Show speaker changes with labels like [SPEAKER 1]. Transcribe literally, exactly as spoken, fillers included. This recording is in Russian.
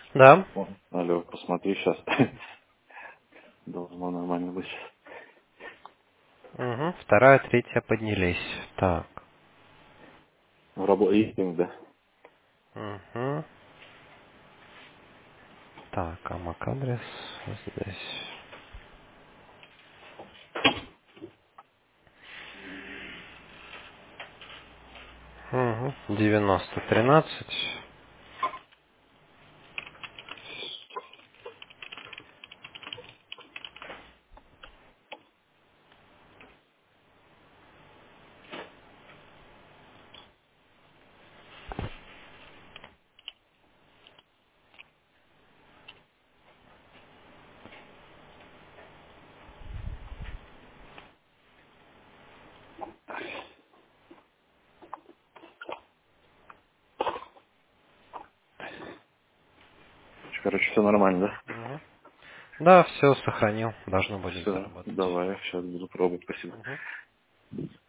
[SPEAKER 1] Да.
[SPEAKER 2] О, алло, посмотри сейчас. Должно нормально быть.
[SPEAKER 1] Угу. Вторая, третья поднялись. Так.
[SPEAKER 2] В работе, да.
[SPEAKER 1] Угу. Так, а MAC-адрес здесь. Угу. девяносто тринадцать.
[SPEAKER 2] Короче, все нормально, да?
[SPEAKER 1] Угу. Да, все сохранил. Должно будет
[SPEAKER 2] Все,
[SPEAKER 1] заработать.
[SPEAKER 2] давай, сейчас буду пробовать, спасибо.
[SPEAKER 1] Угу.